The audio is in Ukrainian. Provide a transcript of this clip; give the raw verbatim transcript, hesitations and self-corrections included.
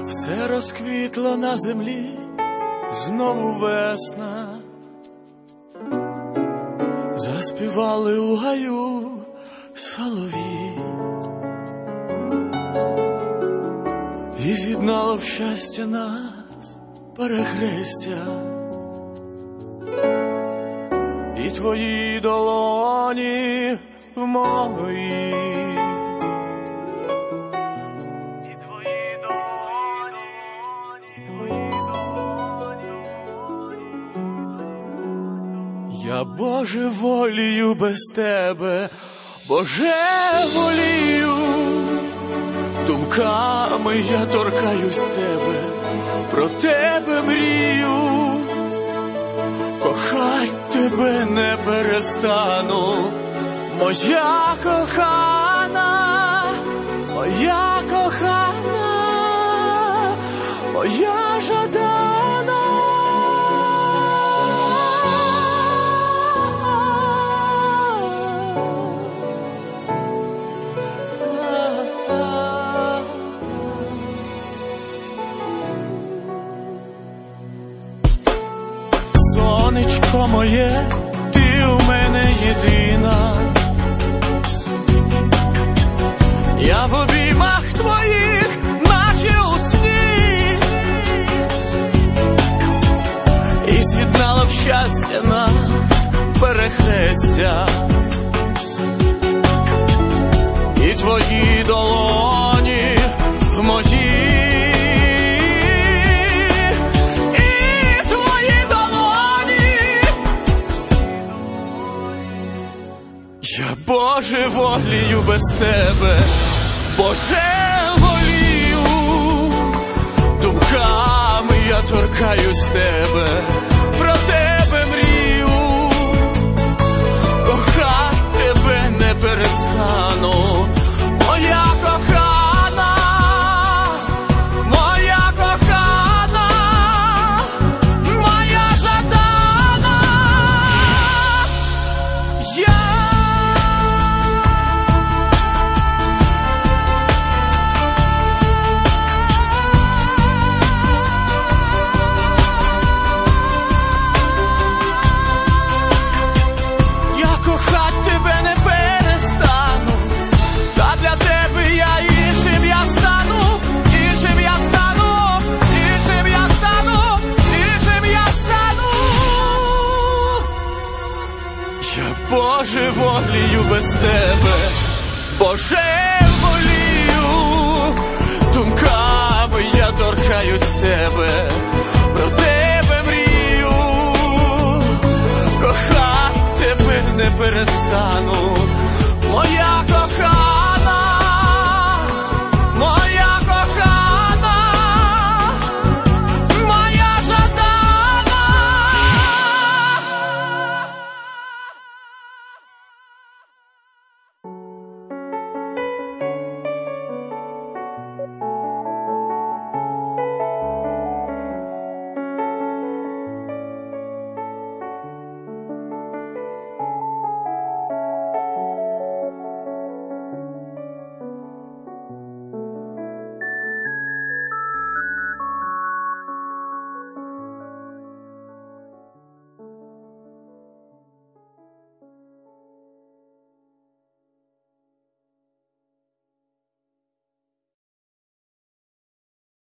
Все розквітло на землі, знову весна. Заспівали у гаю солов'ї, і з'єднало в щастя нас перехрестя, і твої долоні в мої. Я божеволію без тебе, божеволію. Думками я торкаюсь тебе, про тебе мрію. Кохать тебе не перестану, моя кохана, моя кохана, моя жадана. Сонечко моє, ти у мене єдина. Я в обіймах твоїх, наче у сні, і з'єднала в щастя нас перехрестя, і твої долоні в мої. Я божеволію без тебе, божеволію. Думками я торкаюсь тебе, про тебе мрію. Кохать тебе не перестану, моя кохана, моя кохана, моя жадана. Я кохать тебе не перестану, та для тебе я іншим я стану, іншим я стану, іншим я стану, іншим я стану. Я божеволію без тебе, божеволію. Думками я торкаюсь тебе,